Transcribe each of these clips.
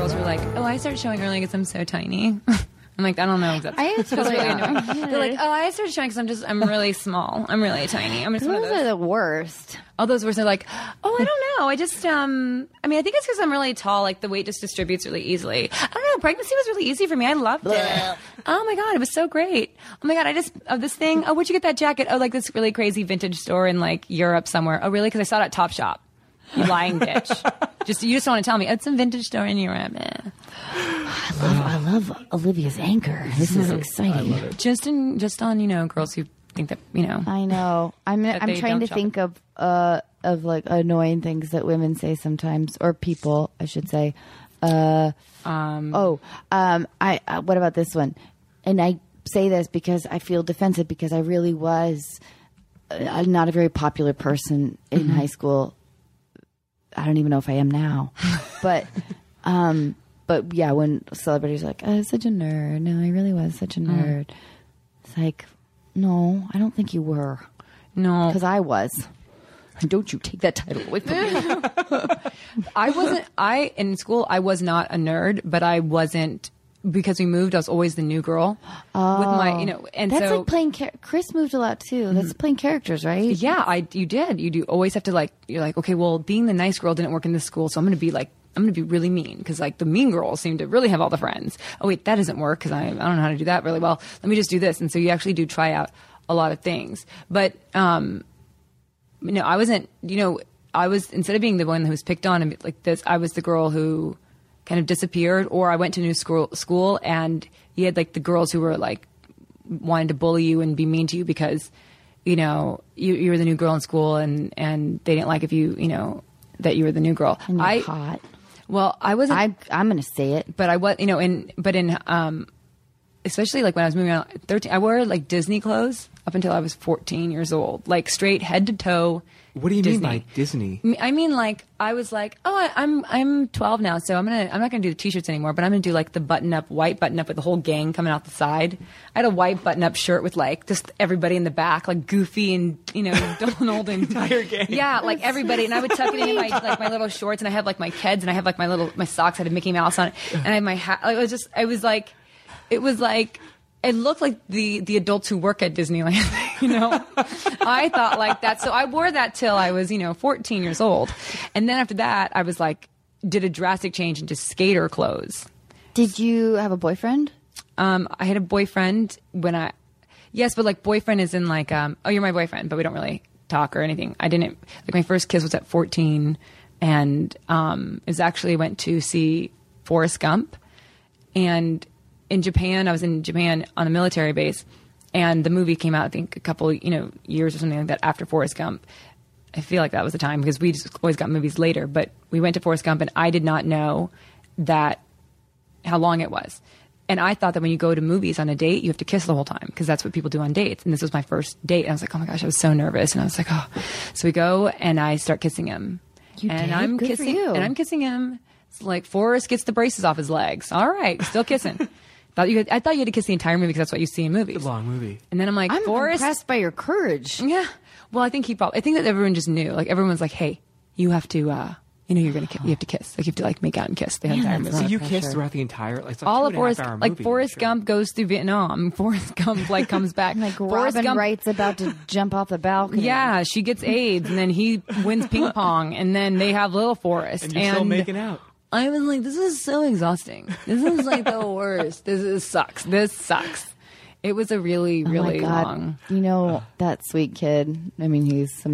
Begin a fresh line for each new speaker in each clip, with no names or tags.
girls who are like, oh, I started showing early because I'm so tiny. I'm like, I don't know if that's really annoying. They're like, oh, I started showing because I'm really small. I'm really tiny. I'm just one of
Those
those.
are the worst.
All those words are like, oh, I don't know. I just, I mean, I think it's because I'm really tall. Like the weight just distributes really easily. I don't know. Pregnancy was really easy for me. I loved it. Oh my God, it was so great. Oh my God, this thing. Oh, where'd you get that jacket? Oh, like this really crazy vintage store in like Europe somewhere. Oh, really? Because I saw it at Topshop. You lying bitch. You just want to tell me it's a vintage store in Europe.
I love Olivia's anchor. This is exciting.
Just on girls who think that
I know. I'm trying to think of like annoying things that women say sometimes, or people, I should say. What about this one? And I say this because I feel defensive because I really was not a very popular person in high school. I don't even know if I am now, but yeah, when celebrities are like, "Oh, such a nerd." No, I really was such a nerd. It's like, no, I don't think you were.
No,
because I was. And don't you take that title away from me.
I wasn't. In school, I was not a nerd, but I wasn't. Because we moved, I was always the new girl with my, and
that's
so
like playing. Chris moved a lot too. That's playing characters, right?
Yeah, you did. You do always have to you're like, okay, well, being the nice girl didn't work in this school, so I'm going to be really mean because like the mean girls seem to really have all the friends. Oh wait, that doesn't work because I don't know how to do that really well. Let me just do this, and so you actually do try out a lot of things. But I wasn't. I was, instead of being the one who was picked on and like this, I was the girl who kind of disappeared, or I went to new school and you had like the girls who were like wanted to bully you and be mean to you because you were the new girl in school and they didn't like if that you were the new girl.
And you're hot.
Well, I wasn't.
I'm going to say it,
but I was especially like when I was moving around 13, I wore like Disney clothes up until I was 14 years old, like straight head to toe.
What do you
Disney.
mean by Disney?
I mean, like I was like, oh, I'm 12 now, so I'm not gonna do the t-shirts anymore, but I'm gonna do like the white button up with the whole gang coming out the side. I had a white button up shirt with like just everybody in the back, like Goofy and Donald and
entire gang.
Yeah, like everybody, and I would tuck it in my little shorts, and I have like my Keds, and I have like my socks had a Mickey Mouse on it, and I had my hat. It looked like the adults who work at Disneyland, I thought like that. So I wore that till I was, 14 years old. And then after that, I was like, did a drastic change into skater clothes.
Did you have a boyfriend?
I had a boyfriend yes, but like boyfriend is in like, oh, you're my boyfriend, but we don't really talk or anything. I didn't, like my first kiss was at 14 and, it was actually went to see Forrest Gump and in Japan, I was in Japan on a military base, and the movie came out, I think, a couple, years or something like that after Forrest Gump. I feel like that was the time because we just always got movies later. But we went to Forrest Gump, and I did not know how long it was. And I thought that when you go to movies on a date, you have to kiss the whole time because that's what people do on dates. And this was my first date, and I was like, oh my gosh, I was so nervous. And I was like, oh. So we go, and I start kissing him. I'm
Good
kissing,
for you.
and I'm kissing him. It's like Forrest gets the braces off his legs. All right, still kissing. I thought you had to kiss the entire movie because that's what you see in movies.
It's a long movie.
And then I'm like,
I'm
Forrest.
impressed by your courage.
Yeah. Well, I think that everyone just knew. Like everyone's like, hey, you have to, you have to kiss. Like you have to like make out and kiss the entire movie.
So you kissed throughout the entire, it's like
all of
2.5
Forrest,
hour
like
movie,
Forrest
sure.
Gump goes through Vietnam. Forrest Gump like comes back.
Like
Forrest
Robin
Gump,
Wright's about to jump off the balcony.
Yeah, she gets AIDS, and then he wins ping pong, and then they have little Forrest.
And you're still making out.
I was like, this is so exhausting. This is like the worst. This sucks. It was a really, really long.
That sweet kid. I mean, he's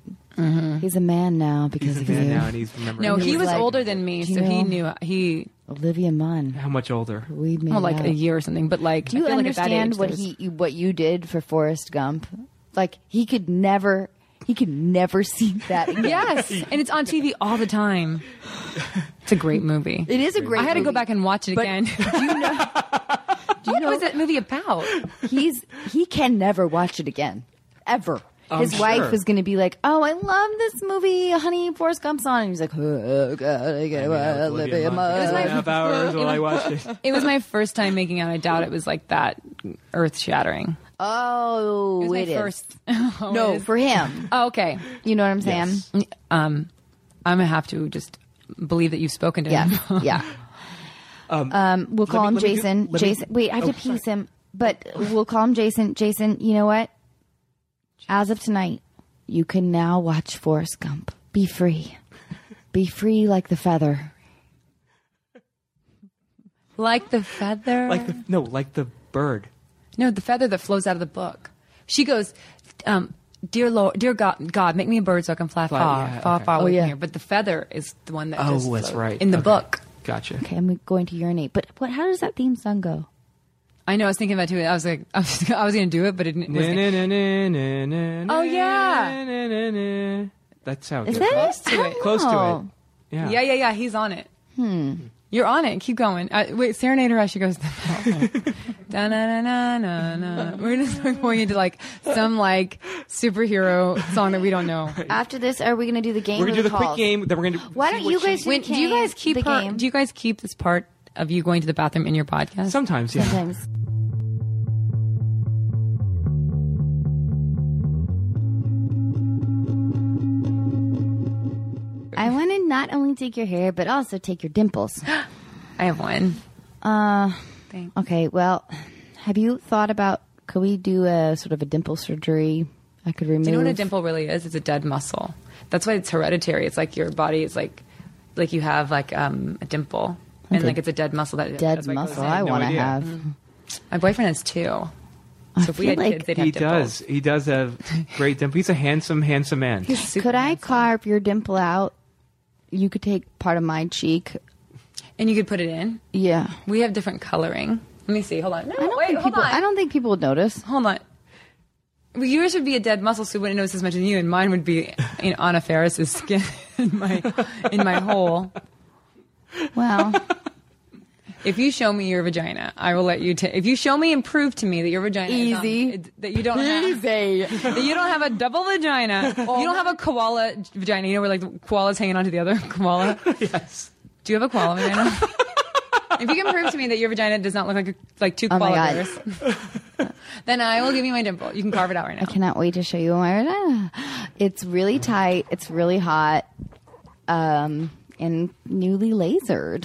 a man now because
He's
of
a man
you.
now, and he's remembering.
No, he
He's
was
like,
older than me, so he knew
Olivia Munn.
How much older?
We made
like
out.
a year or something. But like,
Do you
I feel like at that
understand
age,
what you did for Forrest Gump? Like he could never see that again.
Yes, and it's on TV all the time. It's a great movie.
It is a great
I had to go
movie.
back and watch it again.
Do you know?
What was that movie about?
He can never watch it again, ever. His
sure.
wife is going to be like, "Oh, I love this movie, honey. Forrest Gump's on," and he's like, "Oh God, I get Olivia Munn."
It was my
2.5 hours while I watched it.
It was my first time making out. I doubt it was like that earth shattering.
Oh,
It was
it
my
is.
first.
No, for him.
Oh, okay.
You know what I'm saying?
Yes.
I'm gonna have to just believe that you've spoken to
Yeah,
him.
yeah. We'll call him Jason. Jason. Wait, I have to piece him, but we'll call him Jason. Jason, you know what? As of tonight, you can now watch Forrest Gump. Be free. Be free like the feather.
Like the feather?
Like the bird.
No, the feather that flows out of the book. She goes, dear Lord, dear God, make me a bird so I can fly far away from here. But the feather is the one that just
that's
floats
right.
in the book.
Gotcha.
Okay, I'm going to urinate. But how does that theme song go?
I know, I was thinking about it too. I was like, I was going to do it, but it didn't. Oh, yeah.
That's how it
Is
goes.
that
Close to it.
Close to it. Yeah.
Yeah. He's on it. You're on it. Keep going. Wait, serenade her as she goes. Da na na na na na. We're just going into like some like superhero song that we don't know.
After this, are we going to do the game?
We're gonna
or
do the quick
calls?
game. Then we're gonna.
Why don't you guys
Wait, do you guys keep
the game?
Do you guys keep this part of you going to the bathroom in your podcast?
Sometimes, yeah.
Sometimes. I want to not only take your hair, but also take your dimples.
I have one. Thanks.
Okay, well, have you thought about, could we do a sort of a dimple surgery? I could remove.
Do you know what a dimple really is? It's a dead muscle. That's why it's hereditary. It's like your body is like you have like a dimple, and like it's a dead muscle that
dead
that's why it goes
muscle
in.
I want to
idea.
have.
My boyfriend has two. So if we
feel
had
like
kids, they'd
He
have dimples.
does. He does have great dimple. He's a handsome man.
Could I carve your dimple out? You could take part of my cheek.
And you could put it in.
Yeah.
We have different coloring. Let me see. Hold on. No, hold
I
on.
don't think people would notice.
Hold on. Well, yours would be a dead muscle, so we wouldn't notice as much as you, and mine would be Anna Faris's skin in my hole.
Well,
If you show me your vagina, I will let you take. If you show me and prove to me that your vagina
Easy.
that you don't have that you don't have a double vagina, you don't have a koala vagina. You know where like the koala's hanging onto the other koala.
Yes.
Do you have a koala vagina? If you can prove to me that your vagina does not look like two
Oh my
koala
God.
bears, then I will give you my dimple. You can carve it out right now.
I cannot wait to show you my vagina. It's really tight. It's really hot. And newly lasered.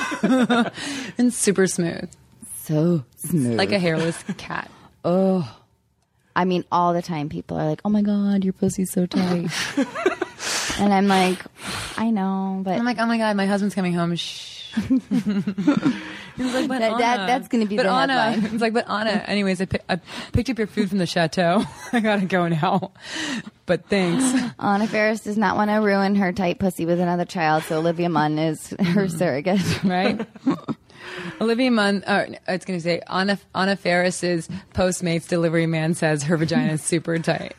And super smooth,
So smooth.
like a hairless cat.
I mean, all the time people are like, oh my God, your pussy's so tight. And I'm like, I know, but
I'm like, oh my God, my husband's coming home. Shh. He's like, but Anna.
that's going to be
But
the
Anna,
headline.
it's like, but Anna. Anyways, I picked up your food from the chateau. I gotta go now. But thanks.
Anna Faris does not want to ruin her tight pussy with another child, so Olivia Munn is her surrogate.
Right? Olivia Munn, it's going to say Anna Faris's Postmates delivery man says her vagina is super tight.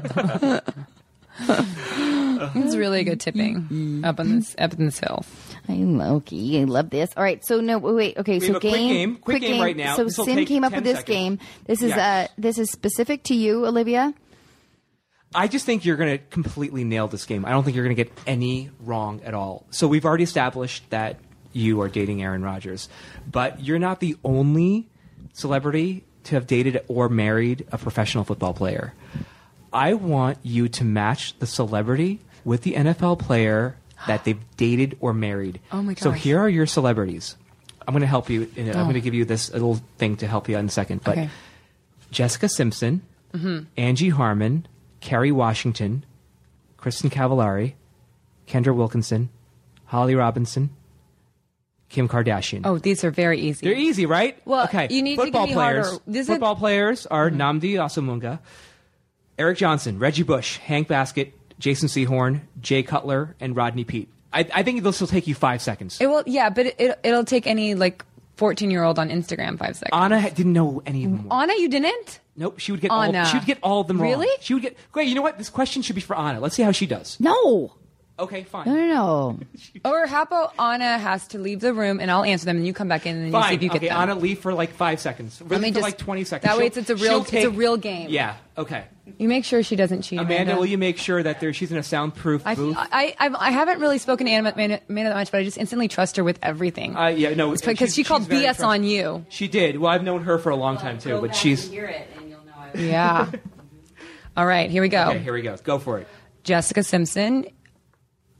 It's really good tipping up on this hill.
I'm okay. I love this. All right. So no, wait. Okay.
We
so
have a quick game right now.
So
This will
Sim
take
came up
10
with this
seconds.
game. This is
Yes.
this is specific to you, Olivia.
I just think you're going to completely nail this game. I don't think you're going to get any wrong at all. So we've already established that you are dating Aaron Rodgers, but you're not the only celebrity to have dated or married a professional football player. I want you to match the celebrity with the NFL player that they've dated or married.
Oh my
So
gosh.
here are your celebrities. I'm going to help you. I'm going to give you this little thing to help you out in a second. But
Okay.
Jessica Simpson, Angie Harmon, Kerry Washington, Kristen Cavallari, Kendra Wilkinson, Holly Robinson, Kim Kardashian.
Oh, these are very easy.
They're easy, right?
Well,
okay.
you need to
Football
give me harder.
players.
This is-
Football players are Nnamdi Asomugha, Eric Johnson, Reggie Bush, Hank Baskett, Jason Sehorn, Jay Cutler, and Rodney Peete. I think this will take you 5 seconds.
It will, yeah, but it'll take any like 14-year-old on Instagram 5 seconds.
Anna didn't know any of them.
Anna, you didn't?
Nope, she would get
Anna.
all. She would get all of them wrong.
Really?
She would get. Great. You know what? This question should be for Anna. Let's see how she does.
No,
Okay, fine.
no.
Or how about Anna has to leave the room and I'll answer them and you come back in and you see
Fine.
if you get
Okay,
them.
Anna, leave for like 5 seconds.
Let me
Really for
just-
like 20 seconds.
that way
She'll-
it's a real-
she'll
it's a real game.
Yeah. Okay.
You make sure she doesn't cheat.
Amanda, will you make sure that she's in a soundproof booth?
I haven't really spoken to Amanda that much, but I just instantly trust her with everything.
Yeah, no,
It's because she called
very
BS on you.
She did. Well, I've known her for a long time too, but she's.
hear it, and you'll know I was.
Yeah. All right, here we go.
Okay, here we go. Go for it.
Jessica Simpson,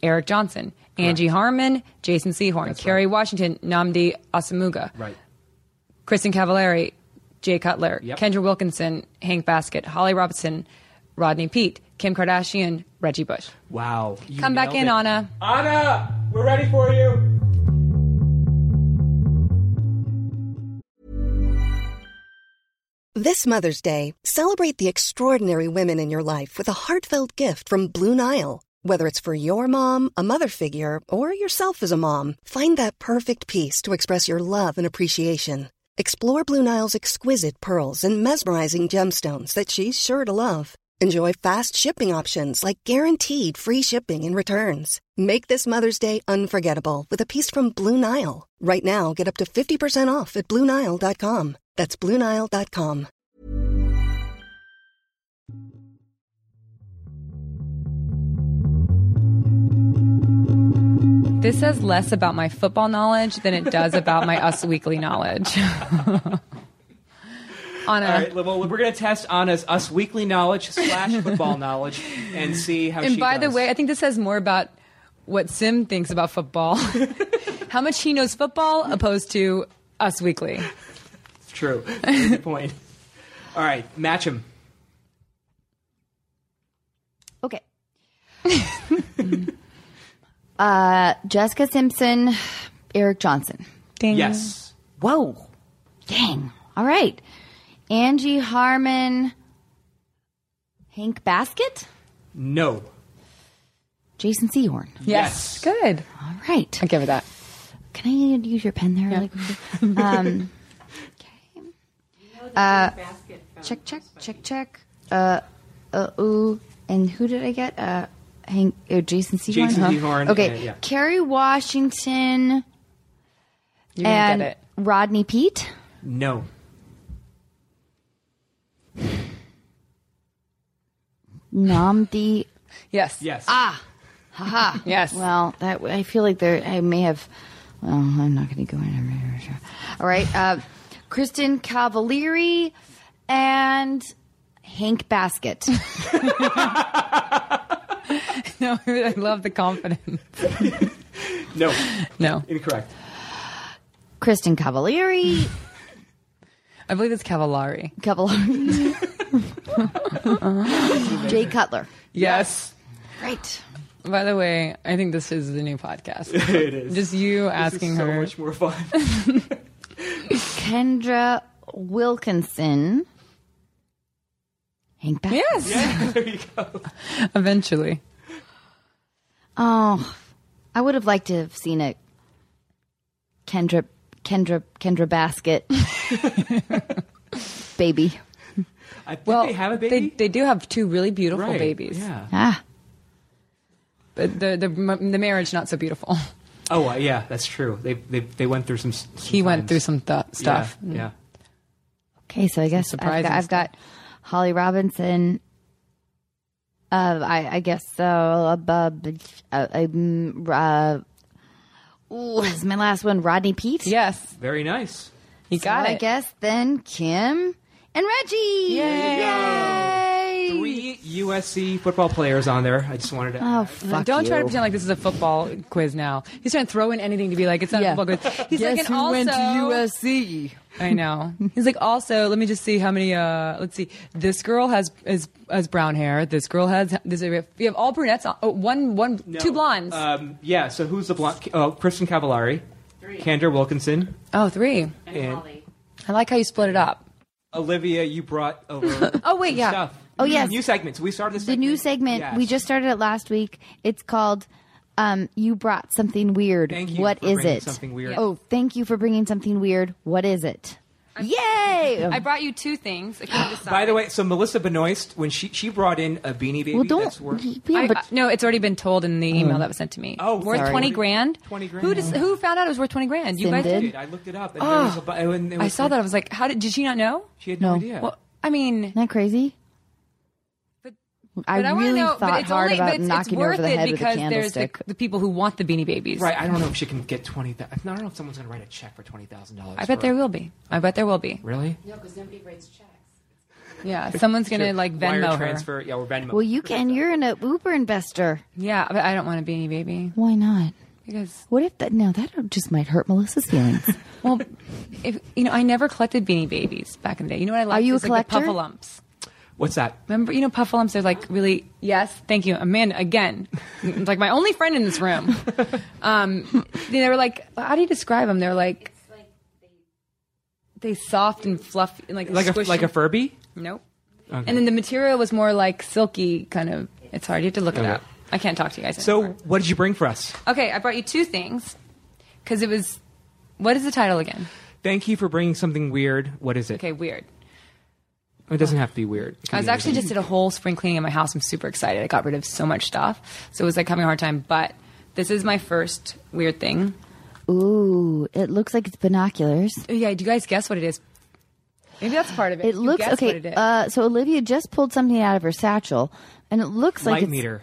Eric Johnson. Angie Harmon, Jason Sehorn.
That's
Kerry
right.
Washington, Nnamdi Asomugha.
Right.
Kristen Cavallari, Jay Cutler.
Yep.
Kendra Wilkinson, Hank Baskett. Holly Robinson, Rodney Peete. Kim Kardashian, Reggie Bush.
Wow. You
Come back
nailed
in,
it.
Anna.
Anna, we're ready for you.
This Mother's Day, celebrate the extraordinary women in your life with a heartfelt gift from Blue Nile. Whether it's for your mom, a mother figure, or yourself as a mom, find that perfect piece to express your love and appreciation. Explore Blue Nile's exquisite pearls and mesmerizing gemstones that she's sure to love. Enjoy fast shipping options like guaranteed free shipping and returns. Make this Mother's Day unforgettable with a piece from Blue Nile. Right now, get up to 50% off at BlueNile.com. That's BlueNile.com.
This says less about my football knowledge than it does about my Us Weekly knowledge. Anna.
All right, well, we're going to test Anna's Us Weekly knowledge / football knowledge and see how she
And by
does.
the way, I think this says more about what Sim thinks about football. How much he knows football opposed to Us Weekly.
It's true. Good point. All right, match him.
Okay. Jessica Simpson, Eric Johnson.
Ding.
Yes.
Whoa. Dang. All right. Angie Harmon, Hank Baskett,
No.
Jason Sehorn.
Yes. Good.
All right.
I'll give it that.
Can I use your pen there? Really quickly? Check. Ooh. And who did I get? Hank, Jason Sehorn.
Jason Sehorn,
Okay.
yeah.
Kerry Washington
You're gonna
and
get it.
Rodney Peete.
No.
Nnamdi.
Yes.
Yes.
Haha.
Yes.
Well, that I feel like I may have. Well, I'm not going to go in. All right. Kristen Cavallari and Hank Baskett.
No, I love the confidence.
No.
No.
Incorrect.
Kristen Cavallari.
I believe it's Cavallari.
Jay Cutler.
Yes.
Right.
By the way, I think this is the new podcast.
It is.
Just you
This
asking
is so
her.
much more fun.
Kendra Wilkinson. Hank Baskett.
Yes.
Yeah, there you go.
Eventually.
Oh, I would have liked to have seen a Kendra Baskett baby.
I think
Well,
they have a baby.
They do have two really beautiful
Right,
babies.
Yeah.
Ah,
But the marriage not so beautiful.
Oh, yeah, that's true. They went through some
He went
times.
through some stuff.
Yeah.
okay. So I guess
surprising
I've got Holly Robinson. I guess so. Ooh, this is my last one. Rodney Peete.
Yes.
Very nice.
You got
So
it.
I guess then Kim and Reggie. Yay!
3 USC football players on there. I just wanted to.
Oh,
add.
fuck
Don't try to
you.
pretend like this is a football quiz now. He's trying to throw in anything to be like, it's not
Yeah.
a football quiz. He's
Guess
like, and
who
also,
went to USC?
I know. He's like, also, let me just see how many, let's see. This girl has brown hair. This girl has, we have all brunettes.
No.
Two blondes.
Yeah. So who's the blonde? Oh, Kristen Cavallari, Kendra Wilkinson,
Oh, three.
and
I like how you split it up.
Olivia. You brought over.
Oh, wait,
some
yeah.
Stuff.
Oh, yes.
New segments. We started this.
The new segment,
Yes.
we just started it last week. It's called You Brought Something Weird.
Thank you
What
for
is
bringing
it?
something weird.
Oh, thank you for bringing something weird. What is it? Yay!
I brought you two things. I couldn't decide.
By the way, so Melissa Benoist, when she brought in a Beanie Baby,
well,
that's
don't.
worth.
Yeah, but
no, it's already been told in the email that was sent to me.
Oh,
worth
sorry.
20 grand.
20 grand.
Who found out it was worth 20 grand? You
Sim
guys
did.
did.
I looked it up. And there was and it
I
was
saw that. I was like, how did she not know?
She had no
No.
idea.
Well, I mean,
isn't that crazy?
But-
I
but wanna
really
know, but
thought
it's
hard
only,
about
but it's
knocking
worth
over the
it
head with a
because there's
candlestick.
the people who want the Beanie Babies.
Right. I don't know if she can get $20,000. I don't know if someone's going to write a check for $20,000.
I bet there will be. I bet there will be.
Really?
No, because nobody writes checks.
Yeah, someone's gonna like
Wire
Venmo her.
transfer. Yeah, we're Venmo.
Well, you can. You're an Uber investor.
Yeah, but I don't want a Beanie Baby
Why not?
because
What if that? No, that just might hurt Melissa's feelings.
well, if I never collected Beanie Babies back in the day. You know what I like?
Are you a
Is, like, the
collector?
Puffalumps.
What's that?
Remember, Puffalumps are like really, yes, thank you, Amanda, again. It's like my only friend in this room. They were like, how do you describe them? They're like, they soft and fluffy, and like squishy.
Like a Furby?
Nope.
Okay.
And then the material was more like silky kind of, it's hard. You have to look it
Okay.
up. I can't talk to you guys
So,
anymore.
what did you bring for us?
Okay, I brought you two things because it was, what is the title again?
Thank you for bringing something weird. What is it?
Okay, weird.
It doesn't have to be weird. It can
I was
be
actually
anything.
just did a whole spring cleaning in my house. I'm super excited. I got rid of so much stuff. So it was like having a hard time. But this is my first weird thing.
Ooh, it looks like it's binoculars.
Oh, yeah, do you guys guess what it is? Maybe that's part of it.
It
You
looks
guess
okay.
What it is.
So Olivia just pulled something out of her satchel, and it looks like
Light
it's.
meter.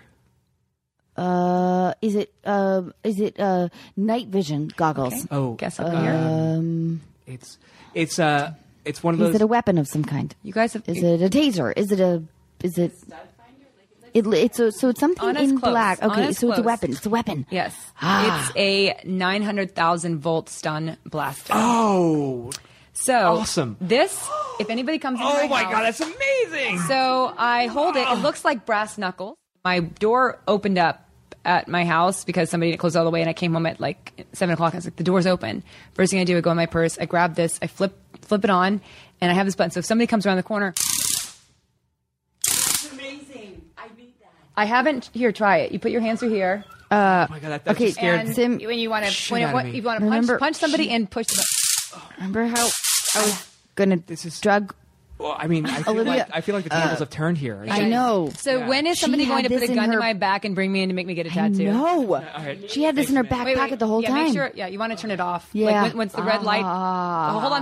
Is it night vision goggles?
Okay.
Oh,
Guess up here.
It's one of
Is
those.
it a weapon of some kind?
You guys have.
Is it a taser? Is it? It's so it's something
Honest
in
close.
black. Okay,
Honest
so it's a
close.
weapon. It's a weapon.
Yes.
Ah.
It's a 900,000 volt stun blaster.
Oh,
So
awesome.
This, if anybody comes in
oh my
house,
God, that's amazing.
So I hold it. It looks like brass knuckles. My door opened up at my house because somebody didn't close all the way, and I came home at like 7 o'clock. I was like, the door's open. First thing I do, I go in my purse, I grab this, I flip it on, and I have this button. So if somebody comes around the corner,
It's amazing. I need that.
I haven't. Here, try it. You put your hands through here,
Oh my God, that
okay,
just scared.
and
Sim-
when you want
shit
to,
out of me.
you want to
Remember-
punch somebody and push the button.
Remember how I was gonna
This is-
drug?
Well, I mean, I feel
Olivia,
like the tables have turned here.
I know.
So
Yeah.
when is
She
somebody
had
going to put
this
a
in
gun to
her-
my back and bring me in to make me get a
I
tattoo?
know.
right.
She had this in her back
Wait,
pocket the whole
yeah,
time.
Make sure, yeah, you want to turn it off.
Yeah.
Like once the red light.
Ah.
Oh, hold on.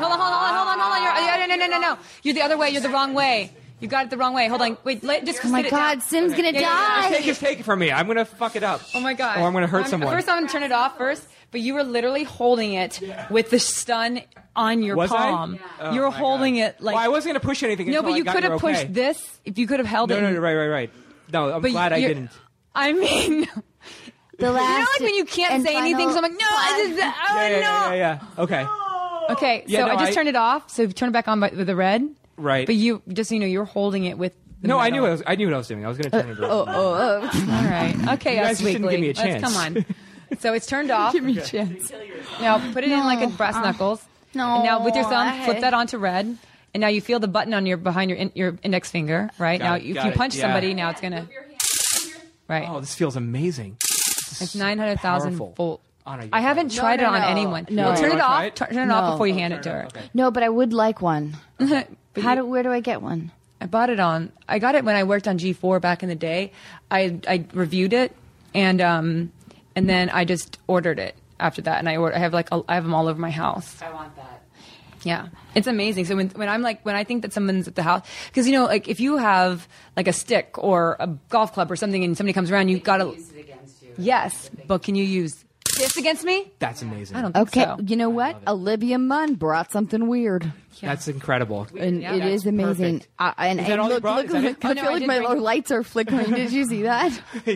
You're You're the other way. You're the wrong way. You got it the wrong way. Hold on. Wait, just
Oh my
sit it
God,
down.
Sim's gonna die.
Take it from me. I'm gonna fuck it up.
Oh my God.
Or I'm gonna hurt someone.
First, I'm going to turn it off first. But you were literally holding it with the stun on your
Was
palm.
I? Oh
You were
my
holding
God.
it like.
Well, I wasn't gonna push anything.
no,
until
but
I
you
got
could
your
have
okay.
pushed this. If you could have held it.
No, right. No, I'm
But
glad I
you're-
didn't.
I mean,
The
you know,
last
like when you can't
and
say anything. So I'm
final-
like, no, I just, oh no.
Yeah. Okay.
Okay,
Yeah,
so
no,
I just
I-
turned it off. So turn it back on with the red.
Right.
But you just so you know you're holding it with. The
No,
metal.
I knew what I was doing. I was gonna turn it off.
All right. Okay,
You guys
us
just didn't
weekly.
give me a
Let's
chance.
come on. So it's turned off. Give me a chance. Now put it in like a brass knuckles.
No,
And now with your thumb,
I-
flip that onto red. And now you feel the button on behind your index finger. Right
Got
now,
it,
if
got
you
it,
punch
yeah.
somebody, now it's gonna. Right.
Oh, this feels amazing.
It's 900,000
powerful.
volt.
Anna, you
I haven't
got
tried
no,
it on
no.
anyone.
No.
Well, turn
You
it
wanna
off.
try it?
Turn it off
No.
before you hand it to her.
Okay.
No, but I would like one.
But
Where do I get one?
I bought it on. I got it when I worked on G4 back in the day. I reviewed it and then I just ordered it after that. And I have them all over my house.
I want that.
Yeah, it's amazing. So when I think that someone's at the house, because like if you have like a stick or a golf club or something, and somebody comes around, you gotta
Use it against you.
yes. But can you use this against me?
That's amazing.
I don't think
Okay,
so.
you know what? Olivia Munn brought something weird,
That's incredible.
and
Yeah,
it
that's
is amazing.
perfect.
And,
Is that
and
all you
look,
brought?
look,
Is that
look,
it?
I
Oh, no,
feel
I
like
did
my
bring-
little lights are flickering. Did you see that?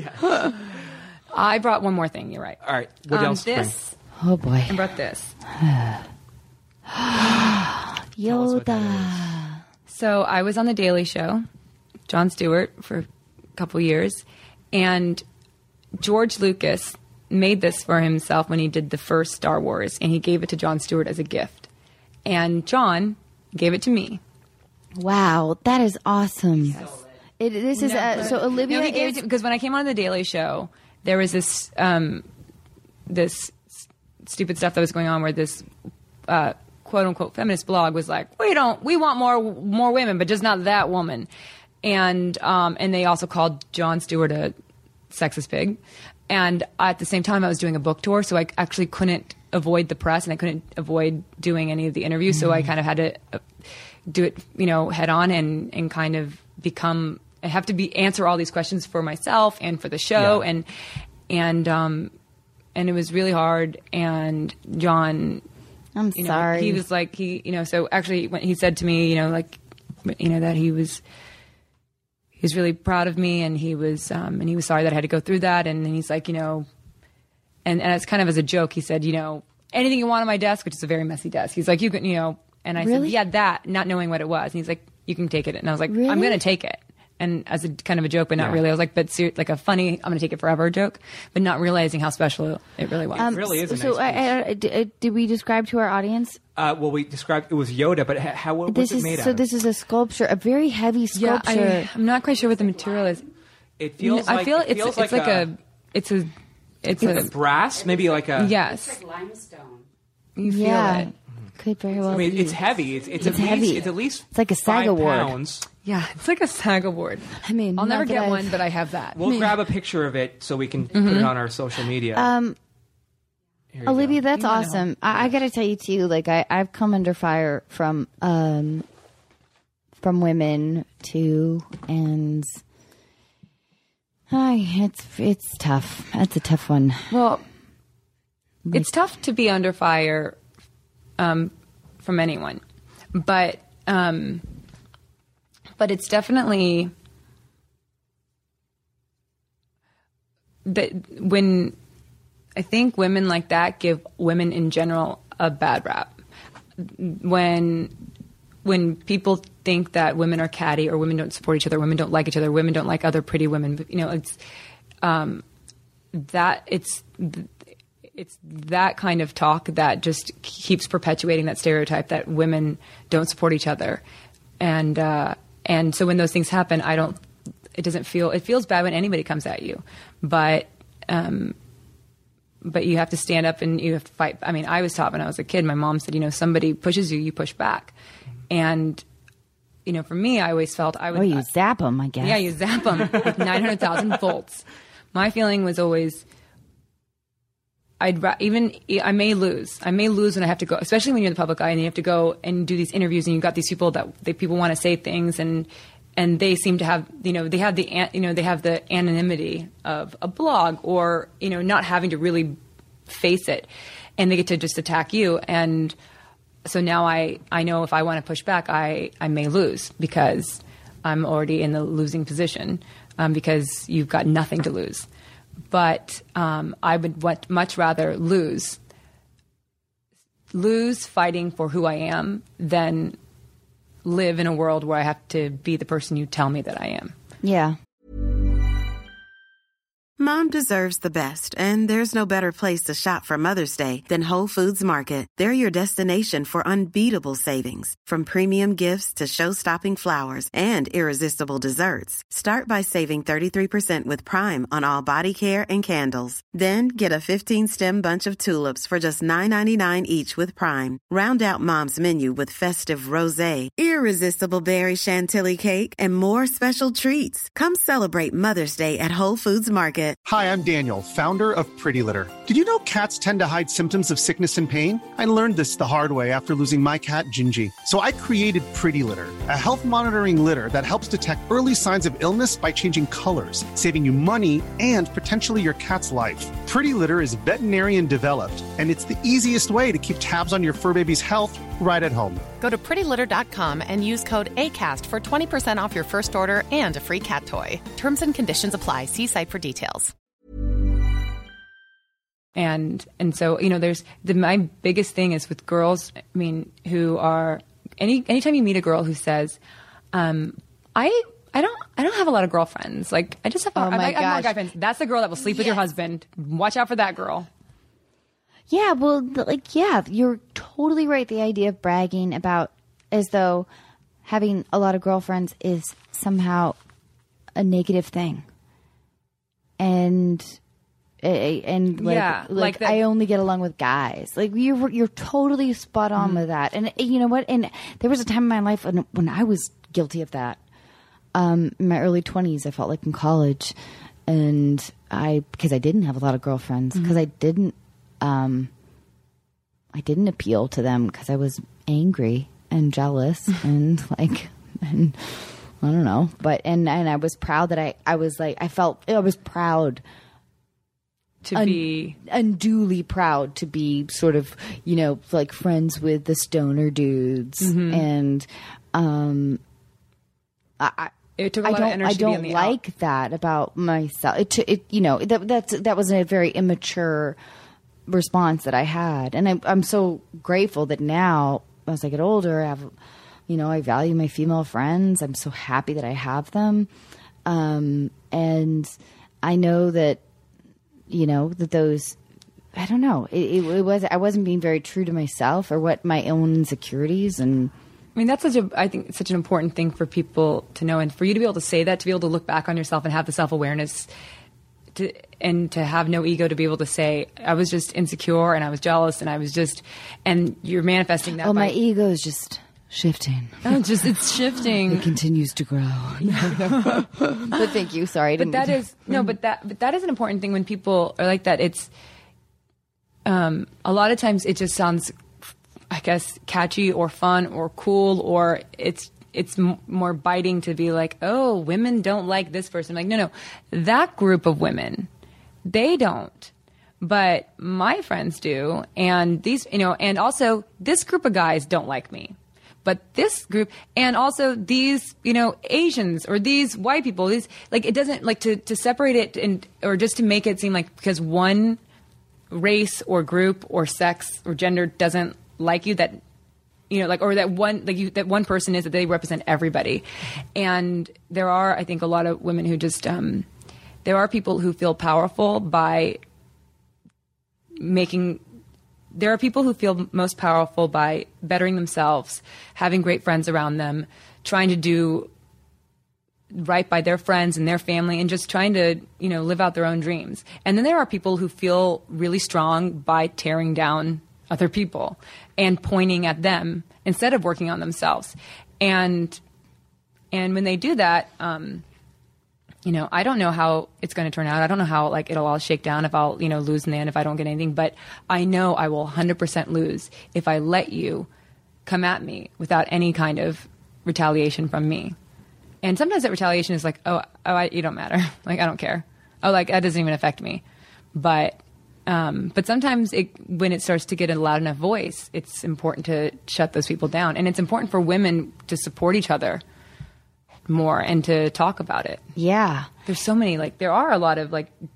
I brought one more thing. You're right.
All right. What else?
This
Oh boy,
I brought this.
us what that
Yoda.
So I was on the Daily Show, Jon Stewart, for a couple years, and George Lucas made this for himself when he did the first Star Wars, and he gave it to Jon Stewart as a gift. And John gave it to me.
Wow, that is awesome. This is so Olivia
No, he gave
is
it because when I came on the Daily Show, there was this this stupid stuff that was going on where this quote unquote feminist blog was like, we want more women, but just not that woman, and they also called Jon Stewart a sexist pig, and at the same time I was doing a book tour, so I actually couldn't avoid the press and I couldn't avoid doing any of the interviews, so I kind of had to do it, head on and kind of become. I have to answer all these questions for myself and for the show,
Yeah.
and it was really hard. And John,
I'm sorry.
he was like so actually when he said to me, like that he was really proud of me, and he was sorry that I had to go through that. And then he's like, and it's kind of as a joke, he said, anything you want on my desk, which is a very messy desk. He's like, you can, and I
Really?
said, yeah, that, not knowing what it was. And he's like, you can take it. And I was like,
Really?
I'm going to take it. And as a kind of a joke, but not really. I was like, but like a funny, I'm going to take it forever joke, but not realizing how special it really was.
It really is a nice piece.
Did we describe to our audience?
Well, we described it was Yoda, but what was it made out of?
This is a sculpture, a very heavy
Yeah,
sculpture.
I'm not quite sure what the material is.
It feels
I
like
feel
it feels
it's like a
brass, maybe like a
yes.
It's like limestone.
You feel
Yeah.
it.
Could very well
I mean,
be.
it's heavy. It's
heavy.
at least
It's like a SAG
5
award.
pounds.
Yeah, it's like a SAG award.
I mean,
I'll never
not that
get
I've-
one, but I have that.
We'll grab a picture of it so we can put it on our social media. Here you
Olivia,
go.
that's awesome. I got to tell you too. Like I've come under fire from women too, and it's tough. That's a tough one.
Well, it's tough to be under fire from anyone, but it's definitely that when I think women like that give women in general a bad rap. When people think that women are catty or women don't support each other, women don't like each other, women don't like other pretty women, but, it's that kind of talk that just keeps perpetuating that stereotype that women don't support each other. And so when those things happen, it feels bad when anybody comes at you, but you have to stand up and you have to fight. I mean, I was taught when I was a kid, my mom said, somebody pushes you, you push back. And, for me, I always felt I would.
you zap them, I guess.
Yeah, you zap them with 900,000 volts. My feeling was always, I may lose when I have to go, especially when you're in the public eye and you have to go and do these interviews and you've got these people people want to say things and they seem to have, they have the anonymity of a blog or, not having to really face it, and they get to just attack you. And so now I know if I want to push back, I may lose because I'm already in the losing position, because you've got nothing to lose. But I would much rather lose fighting for who I am than live in a world where I have to be the person you tell me that I am.
Yeah.
Mom deserves the best, and there's no better place to shop for Mother's Day than Whole Foods Market. They're your destination for unbeatable savings, from premium gifts to show-stopping flowers and irresistible desserts. Start by saving 33% with Prime on all body care and candles. Then get a 15-stem bunch of tulips for just $9.99 each with Prime. Round out Mom's menu with festive rosé, irresistible berry chantilly cake, and more special treats. Come celebrate Mother's Day at Whole Foods Market.
Hi, I'm Daniel, founder of Pretty Litter. Did you know cats tend to hide symptoms of sickness and pain? I learned this the hard way after losing my cat, Gingy. So I created Pretty Litter, a health monitoring litter that helps detect early signs of illness by changing colors, saving you money and potentially your cat's life. Pretty Litter is veterinarian developed, and it's the easiest way to keep tabs on your fur baby's health right at home.
Go to prettylitter.com and use code ACAST for 20% off your first order and a free cat toy. Terms and conditions apply. See site for details.
And so, there's my biggest thing is with girls, who are, anytime you meet a girl who says, I don't have a lot of girlfriends. Like, I just have, I have more guy friends. That's the girl that will sleep with your husband. Watch out for that girl.
Yeah, well, you're totally right. The idea of bragging about as though having a lot of girlfriends is somehow a negative thing. And like I only get along with guys. Like you're totally spot on with that. And you know what? And there was a time in my life when I was guilty of that. In my early 20s, I felt like in college, and because I didn't have a lot of girlfriends, because I didn't appeal to them because I was angry and jealous and I don't know, but and I was proud that I was proud
to be
unduly proud to be sort of, like friends with the stoner dudes. And
It took a lot of energy to be on the out.
I don't like that about myself. That was a very immature response that I had, and I'm so grateful that now, as I get older, I value my female friends. I'm so happy that I have them, and I know that that those. I don't know. I wasn't being very true to myself or what my own insecurities and.
I mean, I think it's such an important thing for people to know, and for you to be able to say that, to be able to look back on yourself and have the self-awareness and to have no ego, to be able to say, I was just insecure and I was jealous and you're manifesting that.
Oh, my ego is just shifting.
It's shifting.
It continues to grow. But thank you. Sorry.
But that is an important thing when people are like that. It's, a lot of times it just sounds, I guess, catchy or fun or cool, or it's more biting to be like, oh, women don't like this person. Like, no, that group of women, they don't, but my friends do, and these, and also this group of guys don't like me, but this group, and also these, Asians or these white people, these, like, it doesn't, like, to separate it or just to make it seem like because one race or group or sex or gender doesn't like you, that or that one person is, that they represent everybody. And there are, I think, a lot of women who just there are people who feel powerful by there are people who feel most powerful by bettering themselves, having great friends around them, trying to do right by their friends and their family, and just trying to live out their own dreams. And then there are people who feel really strong by tearing down other people and pointing at them instead of working on themselves. And when they do that, I don't know how it's going to turn out. I don't know how it'll all shake down, if I'll, lose in the end if I don't get anything, but I know I will 100% lose if I let you come at me without any kind of retaliation from me. And sometimes that retaliation is like, you don't matter. Like, I don't care. Oh, like, that doesn't even affect me. But sometimes when it starts to get a loud enough voice, it's important to shut those people down. And it's important for women to support each other more and to talk about it.
Yeah.
There's so many, there are a lot of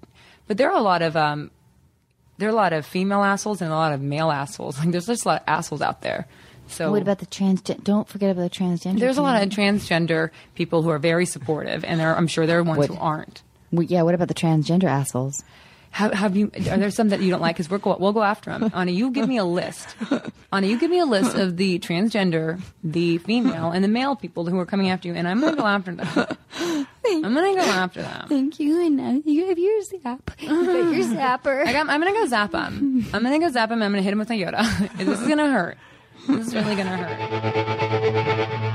female assholes and a lot of male assholes. Like, there's just a lot of assholes out there. So
what about the transgender? Don't forget about the transgender.
There's a lot of transgender people who are very supportive, and I'm sure there are ones who aren't.
Yeah. What about the transgender assholes?
Have you? Are there some that you don't like? Because we'll go after them. Anna, you give me a list. Anna, you give me a list of the transgender, the female, and the male people who are coming after you, and I'm going to go after them. I'm going to go after them.
Thank you. And you have your zap. You got your zapper.
I'm going to go zap them. I'm going to hit him with a Yoda. This is going to hurt. This is really going to hurt.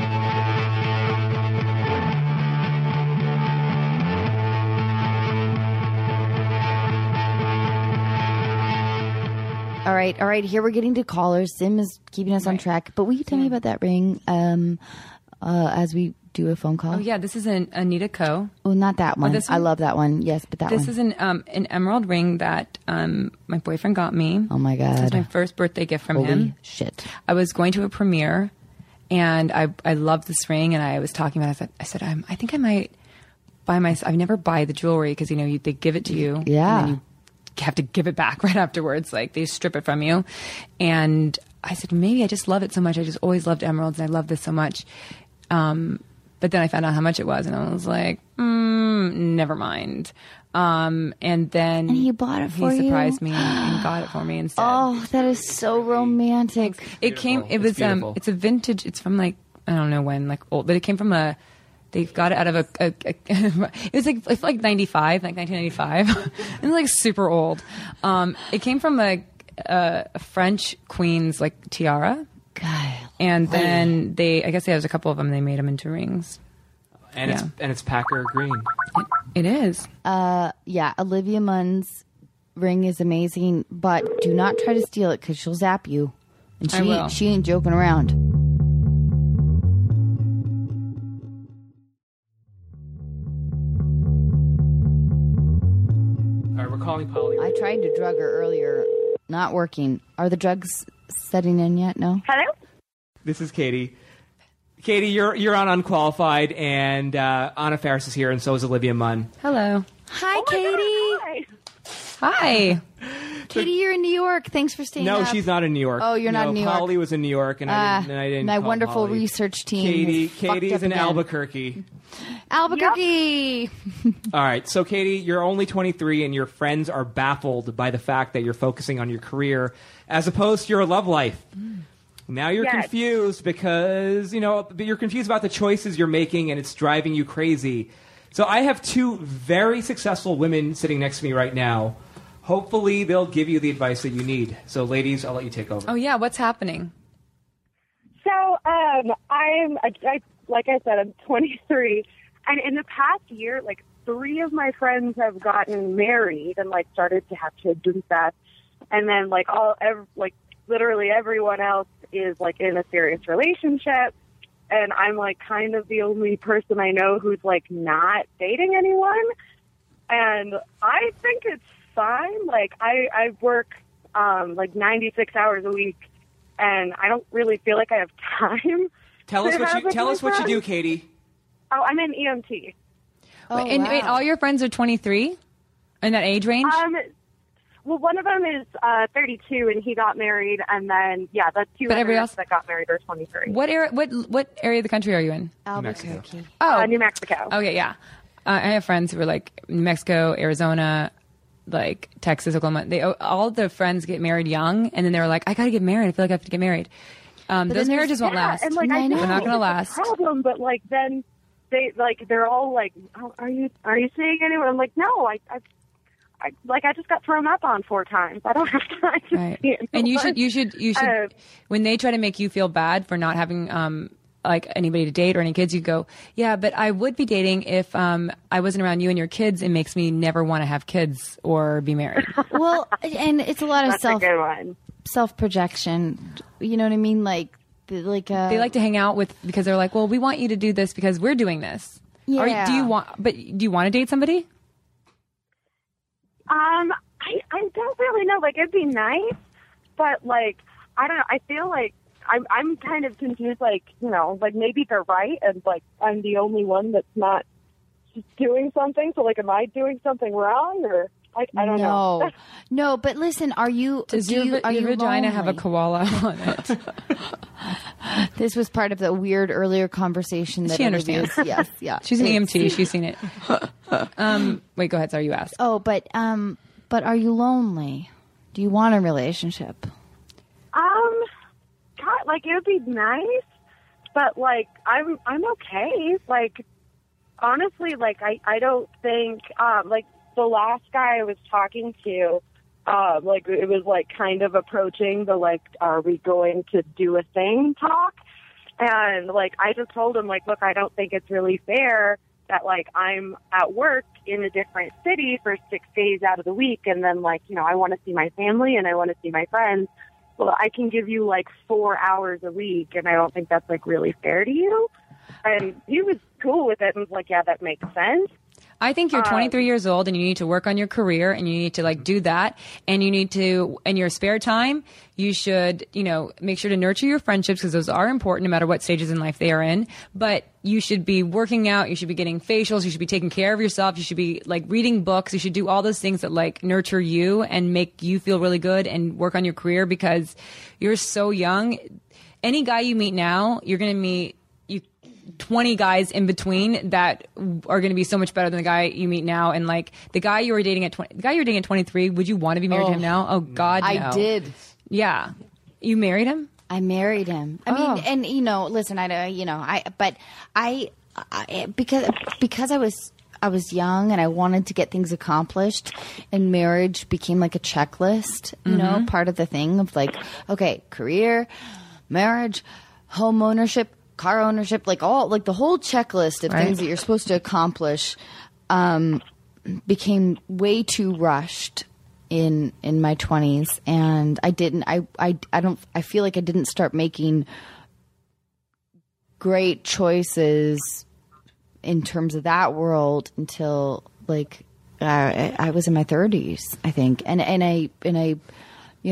All right. Here we're getting to callers. Sim is keeping us on track. But will you tell me about that ring as we do a phone call?
Oh, yeah. This is an Anita Ko.
Oh, not that one. I love that one. Yes, but that one.
This is an emerald ring that my boyfriend got me.
Oh, my God.
This was my first birthday gift from him.
Holy shit.
I was going to a premiere, and I loved this ring, and I was talking about it. I said, I think I might buy I never buy the jewelry because, they give it to you.
Yeah.
And then you have to give it back right afterwards. Like, they strip it from you. And I said, maybe I just love it so much. I just always loved emeralds, and I love this so much. But then I found out how much it was, and I was like, never mind. And then
he bought it for you.
He surprised me and got it for me instead.
Oh, that is so romantic.
It's a vintage. It's from I don't know when, old, but it came from they got it out of it was like 1995. It was super old. It came from a French queen's tiara.
God.
And then I guess there was a couple of them. They made them into rings.
And it's Packer green.
It is.
Yeah. Olivia Munn's ring is amazing, but do not try to steal it because she'll zap you. And she ain't joking around.
Calling Polly.
I tried to drug her earlier. Not working. Are the drugs setting in yet? No?
Hello?
This is Katie. Katie, you're on Unqualified, and Anna Faris is here, and so is Olivia Munn.
Hello.
Hi, Katie.
Hi.
Katie, you're in New York. Thanks for staying
No,
up.
she's not in New York.
Oh, you're not in New York.
Holly was in New York, and I didn't.
My
call
wonderful
Holly.
research team.
Katie's in Albuquerque.
Albuquerque.
All right, so Katie, you're only 23, and your friends are baffled by the fact that you're focusing on your career as opposed to your love life. Now you're confused because you're confused about the choices you're making, and it's driving you crazy. So I have two very successful women sitting next to me right now. Hopefully, they'll give you the advice that you need. So, ladies, I'll let you take over.
Oh, yeah. What's happening?
So, like I said, I'm 23. And in the past year, like, 3 of my friends have gotten married and, like, started to have kids and stuff. And then, like, literally everyone else is, like, in a serious relationship. And I'm, like, kind of the only person I know who's, like, not dating anyone. And I think it's fine. Like, I work, 96 hours a week, and I don't really feel like I have time.
Tell us what you do, Katie.
Oh, I'm an EMT.
Oh,
and
wow.
all your friends are 23? In that age range?
Well, one of them is 32, and he got married, and then, the 2 others that got married are 23.
What area of the country are you in?
Albuquerque.
Oh,
New Mexico.
Okay, yeah. I have friends who are like New Mexico, Arizona, like Texas, Oklahoma. All the friends get married young, and then they're like, I got to get married. I feel like I have to get married. Those marriages won't last.
And, like, I know
they're not going to last.
Problem, but like then they're all like, oh, are you seeing anyone? I'm like, no, I just got thrown up on 4 times. I don't have time to
Right.
see it.
And you should when they try to make you feel bad for not having like anybody to date or any kids, you go, yeah, but I would be dating if I wasn't around you and your kids. It makes me never want to have kids or be married.
Well, and it's a lot of
That's a good one.
self-projection. You know what I mean?
They like to hang out with because they're like, well, we want you to do this because we're doing this.
Yeah.
Do you want to date somebody?
I don't really know. Like, it'd be nice, but like, I don't know. I feel like I'm kind of confused. Like, like maybe they're right, and like I'm the only one that's not doing something. So like, am I doing something wrong, or I don't know.
No, but listen, are you?
Does
your
vagina have a koala on it?
This was part of the weird earlier conversation that
She understands.
Yes, yeah.
She's an EMT. She's seen it. Wait, go ahead. Sorry, you asked.
Oh, but are you lonely? Do you want a relationship?
God, like it would be nice, but like I'm okay. Like honestly, like I don't think like the last guy I was talking to, like it was like kind of approaching the like, are we going to do a thing talk? And like I just told him like, look, I don't think it's really fair that like I'm at work in a different city for 6 days out of the week, and then like I want to see my family and I want to see my friends. Well, I can give you like 4 hours a week, and I don't think that's like really fair to you. And he was cool with it and was like, yeah, that makes sense.
I think you're 23 years old and you need to work on your career and you need to like do that. And you need to, in your spare time, you should, make sure to nurture your friendships because those are important no matter what stages in life they are in. But you should be working out. You should be getting facials. You should be taking care of yourself. You should be like reading books. You should do all those things that like nurture you and make you feel really good and work on your career because you're so young. Any guy you meet now, you're going to meet 20 guys in between that are going to be so much better than the guy you meet now. And like the guy you were dating at 23, would you want to be married to him now? Oh God, no.
I did.
Yeah. You married him?
I married him. I mean, and listen, because I was young and I wanted to get things accomplished, and marriage became like a checklist, part of the thing of like, okay, career, marriage, home ownership, car ownership, like the whole checklist of things that you're supposed to accomplish, became way too rushed in my 20s, and I feel like I didn't start making great choices in terms of that world until like I was in my 30s, I think, and I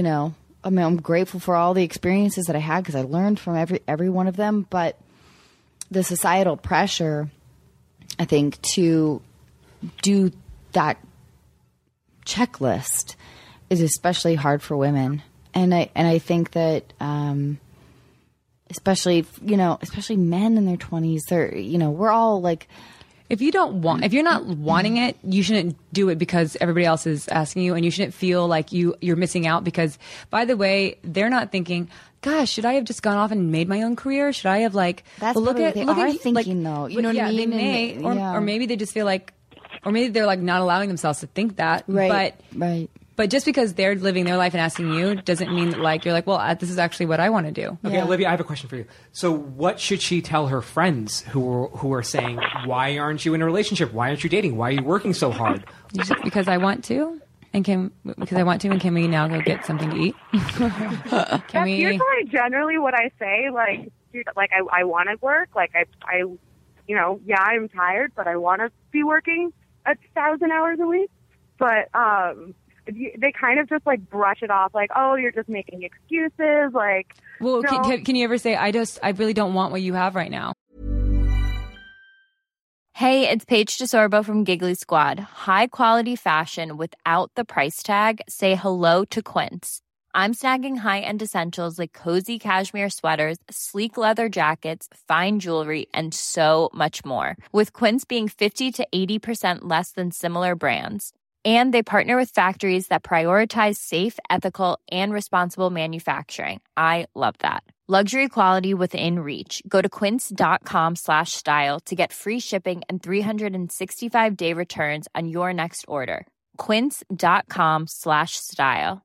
I mean, I'm grateful for all the experiences that I had because I learned from every one of them. But the societal pressure, I think, to do that checklist is especially hard for women. And I think that, especially men in their 20s, we're all like,
if you're not wanting it, you shouldn't do it because everybody else is asking you, and you shouldn't feel like you're missing out because, by the way, they're not thinking, gosh, should I have just gone off and made my own career? Should I have
that's what they are thinking though. You know what I mean?
They may, or maybe they just feel like, or maybe they're like not allowing themselves to think that.
Right.
But just because they're living their life and asking you doesn't mean that like you're like, well, this is actually what I want to do.
Okay, Olivia, I have a question for you. So, what should she tell her friends who are saying, "Why aren't you in a relationship? Why aren't you dating? Why are you working so hard?"
Because I want to, and can we now go get something to eat?
Here's like generally what I say. Like, dude, like I want to work. Like I, I'm tired, but I want to be working 1,000 hours a week. But they kind of just like brush it off, like, oh, you're just making excuses. Like,
well, can you ever say, I really don't want what you have right now?
Hey, it's Paige DeSorbo from Giggly Squad. High quality fashion without the price tag. Say hello to Quince. I'm snagging high-end essentials like cozy cashmere sweaters, sleek leather jackets, fine jewelry, and so much more. With Quince being 50 to 80% less than similar brands. And they partner with factories that prioritize safe, ethical, and responsible manufacturing. I love that. Luxury quality within reach. Go to quince.com/style to get free shipping and 365-day returns on your next order. Quince.com/style.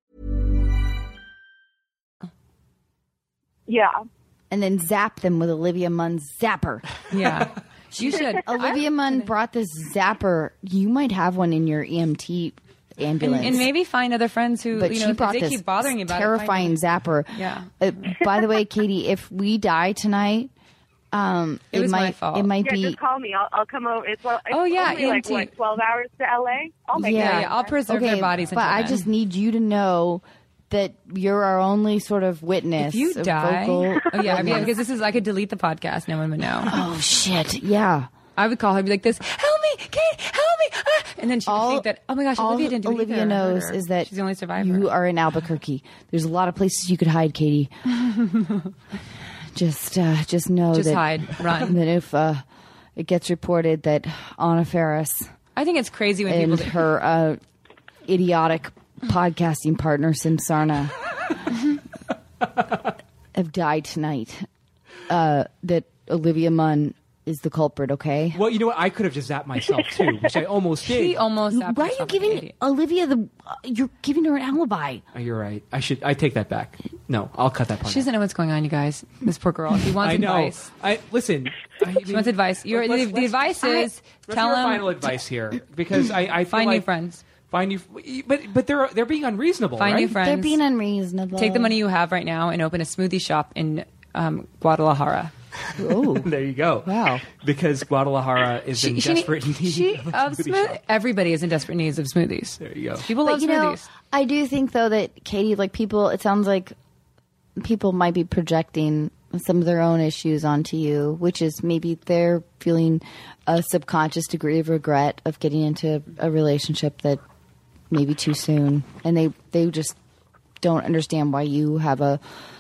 Yeah.
And then zap them with Olivia Munn's zapper.
Yeah. You should.
Olivia Munn brought this zapper. You might have one in your EMT ambulance.
And maybe find other friends who,
but she brought
they
this
keep bothering you about
terrifying zapper.
Yeah.
By the way, Katie, if we die tonight,
it was my fault.
It might be.
Just call me. I'll come over. It's
only
like what, 12 hours to LA. I'll make
it. I'll preserve their bodies.
But I just need you to know that you're our only sort of witness.
If you die, because this is, I could delete the podcast. No one would know.
Oh shit! Yeah,
I would call her and be like this. Help me, Kate! Help me! And then she would think that, oh my gosh, Olivia didn't do it either.
Olivia knows is that
she's the only survivor.
You are in Albuquerque. There's a lot of places you could hide, Katie. Just know that.
Just hide, run.
That if it gets reported that Anna Faris,
I think it's crazy when
and
people
her idiotic podcasting partner Simsarna have died tonight, that Olivia Munn is the culprit. Okay.
Well, you know what? I could have just zapped myself too, which I almost did.
She almost zapped
Why are you giving Olivia you're giving her an alibi?
Oh, you're right. I take that back. No, I'll cut that part.
She doesn't know what's going on, you guys. This poor girl. She wants advice.
Listen.
She wants advice. The advice is tell them.
Final advice here, because I feel
find
like
new friends.
Find you, but they're being unreasonable.
Find
right?
new friends.
They're being unreasonable.
Take the money you have right now and open a smoothie shop in Guadalajara.
Oh,
there you go.
Wow.
Because Guadalajara is in desperate need of smoothie shop.
Everybody is in desperate needs of smoothies.
There you go.
People love smoothies.
I do think though that Katie, like people, it sounds like people might be projecting some of their own issues onto you, which is maybe they're feeling a subconscious degree of regret of getting into a relationship that maybe too soon, and they just don't understand why you have a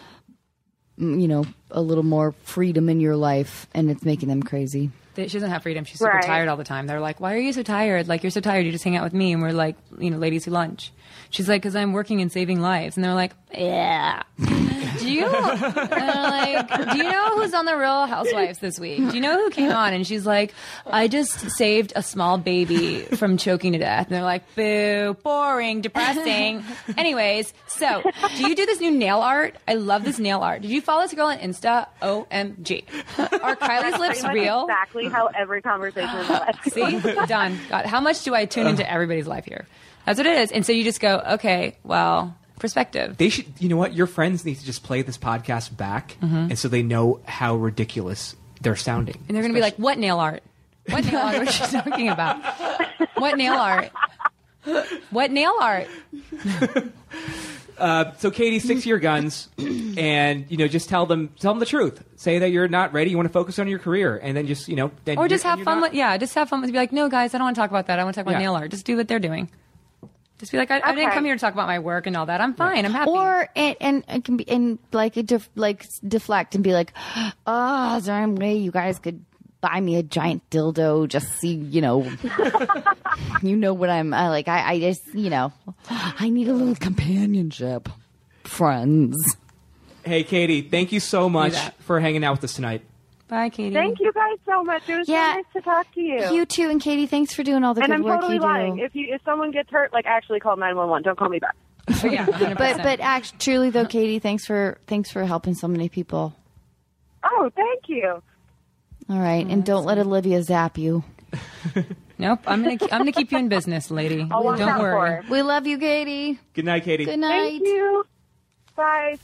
little more freedom in your life, and it's making them crazy.
She doesn't have freedom. She's super tired all the time. They're like, why are you so tired? Like, you're so tired. You just hang out with me. And we're like, ladies who lunch. She's like, because I'm working and saving lives. And they're like, yeah. Do you know who's on the Real Housewives this week? Do you know who came on? And she's like, I just saved a small baby from choking to death. And they're like, boo, boring, depressing. Anyways, so do you do this new nail art? I love this nail art. Did you follow this girl on Insta? OMG. Are Kylie's lips real?
Exactly how every conversation is like.
See? Done. God, how much do I tune into everybody's life here? That's what it is. And so you just go, okay, well, perspective.
They should, you know what? Your friends need to just play this podcast back, and so they know how ridiculous they're sounding.
And they're going to be like, what nail art? What nail art was she talking about? What nail art? What nail art?
So Katie, stick to your guns, and just tell them the truth. Say that you're not ready. You want to focus on your career, and then just then
Or just
you're-
have
you're
fun
not-
with, just have fun with, be like, no, guys, I don't want to talk about that. I want to talk about nail art. Just do what they're doing. Just be like, I didn't
Okay.
come here to talk about my work and all that. I'm fine. I'm happy.
Or and it can be and like it deflect and be like, oh, is there any way you guys could buy me a giant dildo? Just see, you know what I'm like. I just I need a little companionship, friends.
Hey, Katie, thank you so much
that.
for hanging out with us tonight.
Bye, Katie.
Thank you guys so much. It was so
Yeah.
nice to talk to you.
You too, and Katie, thanks for doing all the
and
good
I'm
work
totally
you do.
lying. If someone gets hurt, actually call 911. Don't call me back.
Oh, yeah, 100%.
But actually, truly though, Katie, thanks for helping so many people.
Oh, thank you.
All right, and don't let Olivia zap you.
Nope. I'm gonna keep you in business, lady.
I'll watch
Don't
out
worry.
for her.
We love you, Katie.
Good night, Katie.
Good night.
Thank you. Bye.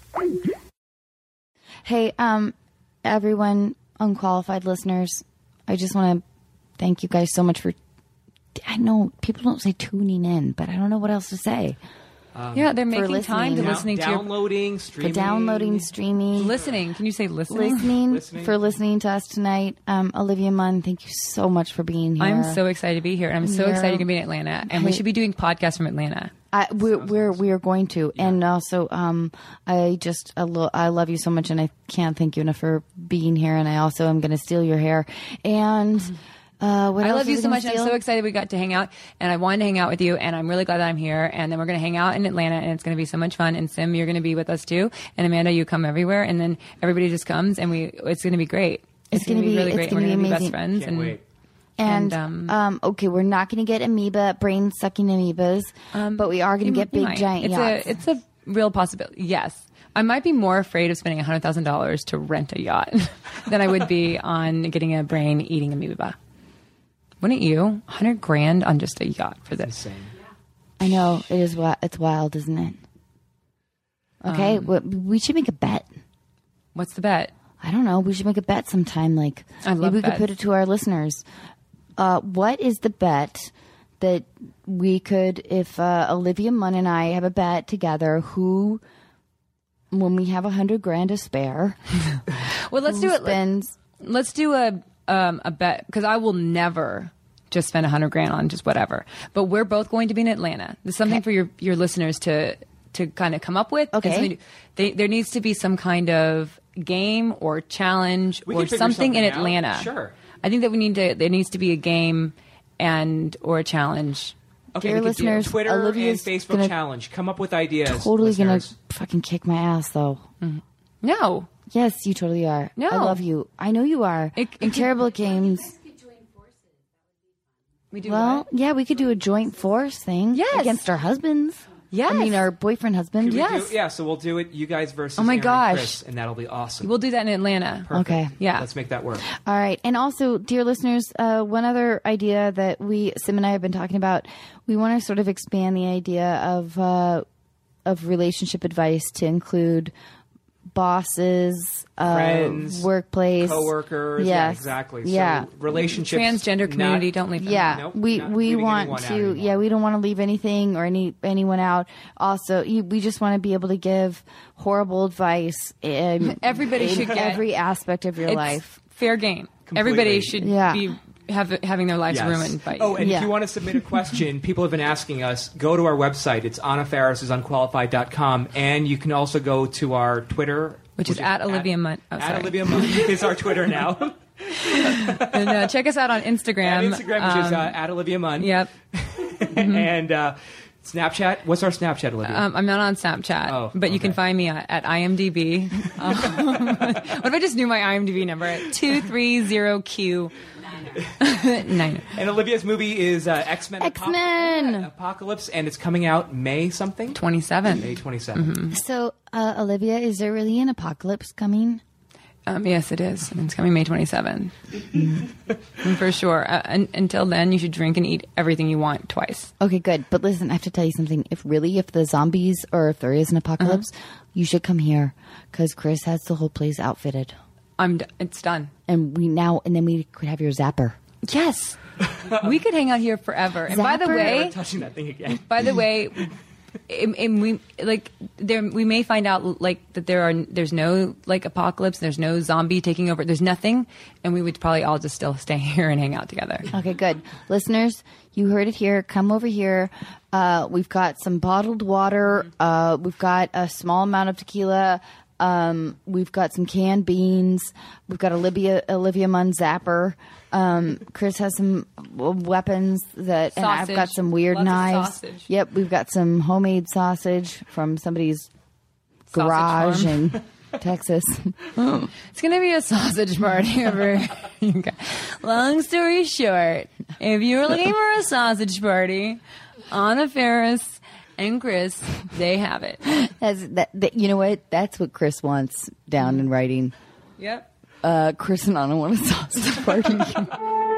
Hey, everyone, unqualified listeners, I just want to thank you guys so much for. I know people don't say tuning in, but I don't know what else to say.
Yeah, they're making time to
listening.
listening to your
Downloading,
For
streaming.
downloading, streaming,
listening. Can you say listening?
listening, for listening to us tonight. Olivia Munn, thank you so much for being here.
I'm so excited to be here, and I'm so
Yeah.
excited to be in Atlanta. And we should be doing podcasts from Atlanta.
We are going to, and also I love you so much, and I can't thank you enough for being here. And I also am going to steal your hair. And what
I
else
love you
was I
so
gonna
much.
steal?
I'm so excited we got to hang out, and I wanted to hang out with you, and I'm really glad that I'm here. And then we're going to hang out in Atlanta, and it's going to be so much fun. And Sim, you're going to be with us too. And Amanda, you come everywhere, and then everybody just comes, and it's going to be great. It's going to be really
it's
great.
gonna
We're
be
going to be best
amazing.
friends.
Can't wait.
And okay, we're not going to get amoeba, brain sucking amoebas, but we are going to get
You
big
might.
giant yachts.
It's a real possibility. Yes. I might be more afraid of spending $100,000 to rent a yacht than I would be on getting a brain eating amoeba. Wouldn't you? $100,000 on just a yacht for this.
Insane.
I know it is. It's wild, isn't it? Okay, we should make a bet.
What's the bet?
I don't know. We should make a bet sometime. Like
I love
maybe we
bets.
could put it to our listeners. What is the bet that we could, if Olivia Munn and I have a bet together, who, when we have $100,000 to spare,
Well, let's do it.
spends?
Let's do a bet, because I will never just spend $100,000 on just whatever. But we're both going to be in Atlanta. There's something for your listeners to kind of come up with.
Okay.
There needs to be some kind of game or challenge
We
or
can figure
something in
something out.
Atlanta.
Sure.
I think that there needs to be a game or a challenge.
Okay,
Dear
we could do
listeners,
Twitter
Olivia's
and Facebook
gonna
challenge. Come up with ideas.
Totally gonna
listeners.
fucking kick my ass, though.
No.
Yes, you totally are.
No.
I love you. I know you are.
It
Terrible at games.
We do
Well,
what?
yeah, we could do a joint force thing.
Yes.
Against our husbands.
Yes.
I mean, our boyfriend husband.
Could we
Yes.
do- yeah, so we'll do it. You guys versus
Oh my
Aaron and
gosh.
Chris, and that'll be awesome.
We'll do that in Atlanta.
Perfect.
Okay.
Yeah.
Let's make that work.
All right. And also, dear listeners, one other idea that Sim and I have been talking about, we want to sort of expand the idea of relationship advice to include bosses,
Friends,
workplace,
Coworkers. Yeah,
Yes.
exactly.
Yeah.
So relationships.
Transgender community, don't leave them.
Yeah,
Nope,
we
not
we
leaving
want
anyone out
to.
anymore.
Yeah, we don't want to leave anything or anyone out. Also, we just want to be able to give horrible advice.
Everybody
in
should get-
every aspect of your
It's
life.
fair game.
Completely.
Everybody should
Yeah.
be having their lives
Yes.
ruined by you.
Oh, and
Yeah.
if you want to submit a question, people have been asking us, go to our website. It's AnnaFarrisIsUnqualified.com. And you can also go to our Twitter.
Which is at Olivia Munn. Oh,
at
sorry.
Olivia Munn is our Twitter now.
And check us out on Instagram.
At Instagram, which is at Olivia Munn.
Yep.
And Snapchat. What's our Snapchat, Olivia?
I'm not on Snapchat,
Oh,
but you can
okay.
find me at IMDb. What if I just knew my IMDb number at 230Q9?
And Olivia's movie is X-Men.
X-Men.
Apocalypse, and it's coming out May something?
27.
May 27th.
So, Olivia, is there really an apocalypse coming?
Yes, it is. And it's coming May 27. For sure. Until then, you should drink and eat everything you want twice.
Okay, good. But listen, I have to tell you something. If the zombies or if there is an apocalypse, you should come here because Chris has the whole place outfitted.
It's done.
And then we could have your zapper.
Yes. We could hang out here forever. And by the
Zapper.
way,
Never touching that thing again.
By the way, we may find out like that there's no like apocalypse, there's no zombie taking over, there's nothing, and we would probably all just still stay here and hang out together.
Okay, good. Listeners, you heard it here. Come over here. We've got some bottled water. We've got a small amount of tequila. We've got some canned beans. We've got Olivia Munn zapper. Chris has some weapons and I've got some weird knives.
Sausage.
Yep, we've got some homemade sausage from somebody's garage in Texas.
It's gonna be a sausage party over. Long story short, if you were looking for a sausage party, Anna Faris and Chris, they have it.
You know what? That's what Chris wants down in writing.
Yep.
Chris and Anna want a sausage party.